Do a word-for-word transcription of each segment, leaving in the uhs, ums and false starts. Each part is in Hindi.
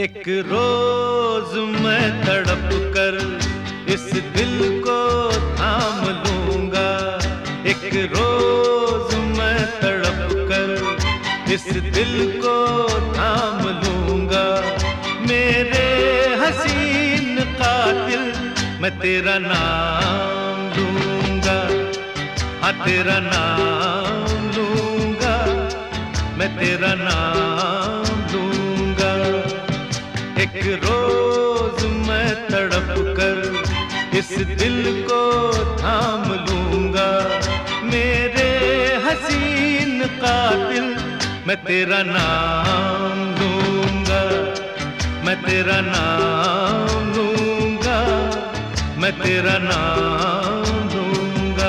एक रोज मैं तड़प कर इस दिल को थाम लूंगा। एक रोज मैं तड़प कर इस दिल को थाम लूंगा। मेरे हसीन कातिल मैं तेरा नाम लूंगा। हाँ तेरा नाम लूंगा, मैं तेरा नाम लूंगा। एक रोज मैं तड़प कर इस दिल को थाम लूंगा। मेरे हसीन कातिल मैं तेरा नाम लूंगा। मैं तेरा नाम लूंगा, मैं तेरा नाम लूंगा।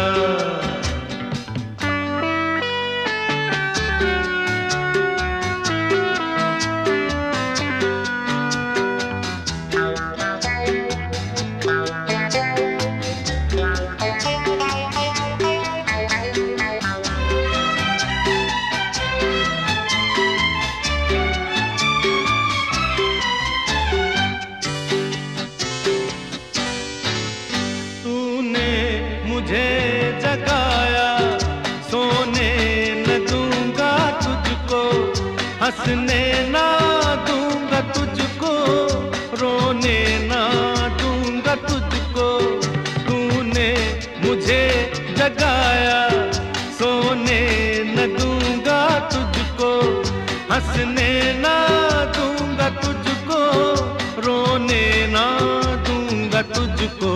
मुझे जगाया, सोने न दूंगा तुझको, हंसने ना दूंगा तुझको, रोने ना दूंगा तुझको। तूने मुझे जगाया, सोने न दूंगा तुझको, हंसने ना दूंगा तुझको, रोने ना दूंगा तुझको।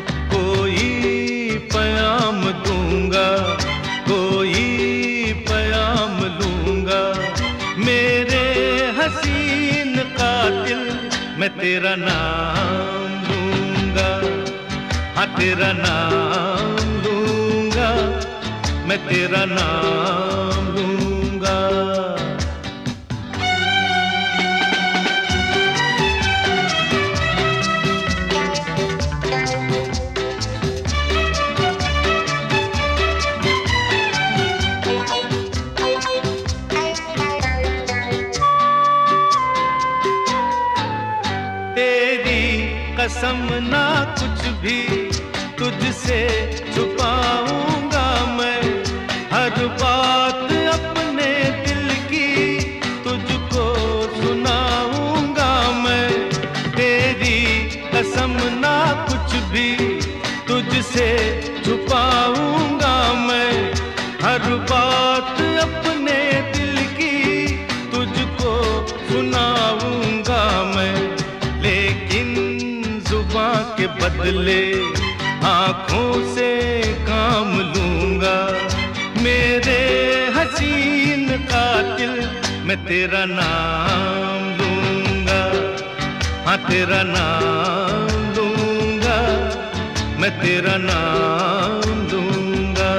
पयाम दूंगा, कोई पयाम लूंगा। मेरे हसीन कातिल मैं तेरा नाम लूंगा। हाँ तेरा नाम लूंगा, मैं तेरा नाम लूंगा। कसम ना कुछ भी तुझसे छुपाऊंगा मैं, हर बात अपने दिल की तुझको सुनाऊंगा मैं। तेरी कसम ना कुछ भी तुझसे छुपाऊंगा मैं, हर बात अपने दिल की तुझको सुनाऊंगा मैं। लेकिन जुबां के बदले आँखों से काम लूंगा। मेरे हसीन कातिल मैं तेरा नाम लूंगा। हाँ तेरा नाम लूंगा, मैं तेरा नाम लूंगा।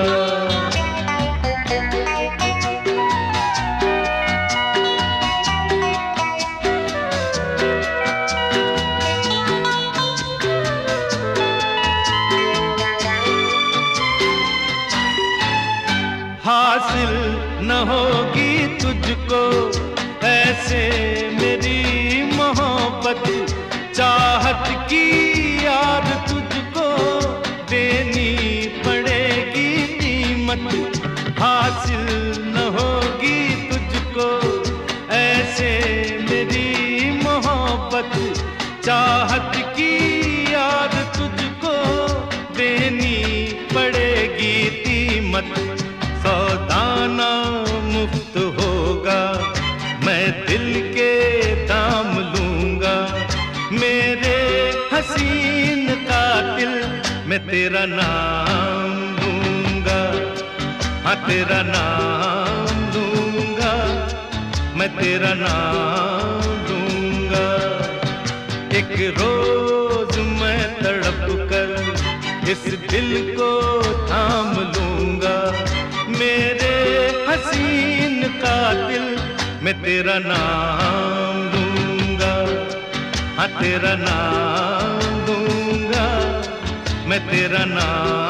हासिल न होगी तुझको ऐसे मेरी मोहब्बत, चाहत की याद तुझको देनी पड़ेगी कीमत। हासिल न होगी तुझको ऐसे मेरी मोहब्बत, चाहत की याद तुझको देनी पड़ेगी कीमत। सौदाना मुफ्त होगा, मैं दिल के दाम लूंगा। मेरे हसीन कातिल मैं तेरा नाम लूंगा। हाँ तेरा नाम लूंगा, मैं तेरा नाम लूंगा। एक रोज मैं तड़प कर इस दिल को थाम लूंगा। मेरे हसीन कातिल मैं तेरा नाम लूंगा। हाँ तेरा नाम लूंगा, मैं तेरा नाम